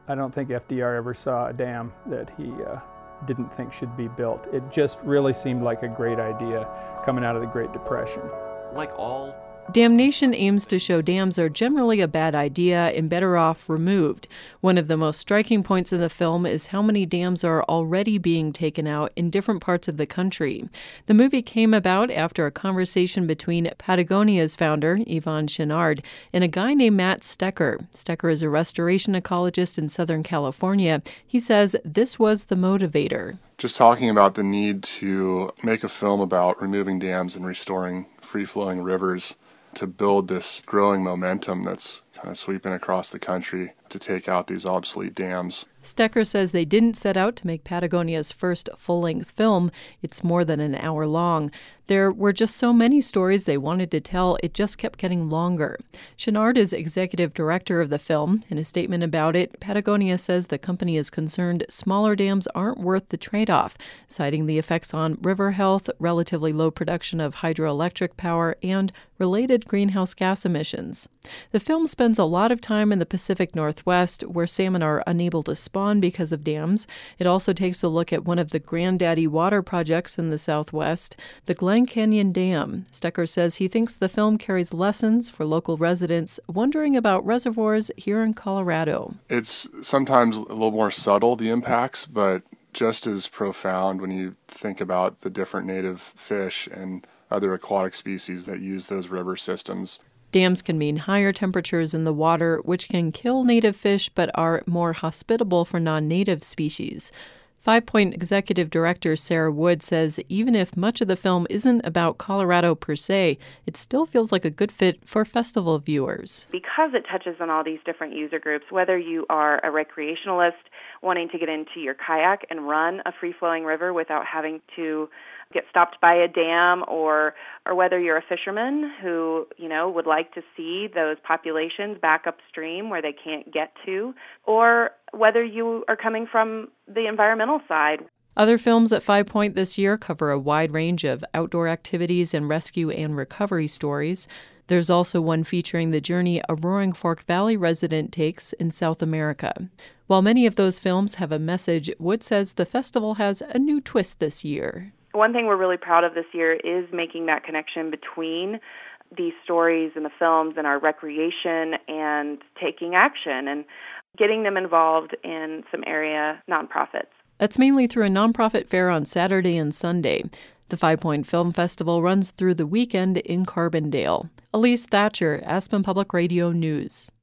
I don't think FDR ever saw a dam that he didn't think should be built. It just really seemed like a great idea coming out of the Great Depression. Like all Damnation aims to show dams are generally a bad idea and better off removed. One of the most striking points in the film is how many dams are already being taken out in different parts of the country. The movie came about after a conversation between Patagonia's founder, Yvon Chouinard, and a guy named Matt Stecker. Stecker is a restoration ecologist in Southern California. He says this was the motivator. Just talking about the need to make a film about removing dams and restoring free-flowing rivers to build this growing momentum that's kind of sweeping across the country to take out these obsolete dams. Stecker says they didn't set out to make Patagonia's first full-length film. It's more than an hour long. There were just so many stories they wanted to tell, it just kept getting longer. Chouinard is executive director of the film. In a statement about it, Patagonia says the company is concerned smaller dams aren't worth the trade-off, citing the effects on river health, relatively low production of hydroelectric power, and related greenhouse gas emissions. The film spends a lot of time in the Pacific Northwest, where salmon are unable to spawn because of dams. It also takes a look at one of the granddaddy water projects in the Southwest, the Glen Canyon Dam. Stecker says he thinks the film carries lessons for local residents wondering about reservoirs here in Colorado. It's sometimes a little more subtle, the impacts, but just as profound when you think about the different native fish and other aquatic species that use those river systems. Dams can mean higher temperatures in the water, which can kill native fish but are more hospitable for non-native species. Five Point executive director Sarah Wood says even if much of the film isn't about Colorado per se, it still feels like a good fit for festival viewers. Because it touches on all these different user groups, whether you are a recreationalist wanting to get into your kayak and run a free-flowing river without having to get stopped by a dam, or whether you're a fisherman who, would like to see those populations back upstream where they can't get to, or whether you are coming from the environmental side. Other films at Five Point this year cover a wide range of outdoor activities and rescue and recovery stories. There's also one featuring the journey a Roaring Fork Valley resident takes in South America. While many of those films have a message, Wood says the festival has a new twist this year. One thing we're really proud of this year is making that connection between these stories and the films and our recreation and taking action and getting them involved in some area nonprofits. That's mainly through a nonprofit fair on Saturday and Sunday. The Five Point Film Festival runs through the weekend in Carbondale. Elise Thatcher, Aspen Public Radio News.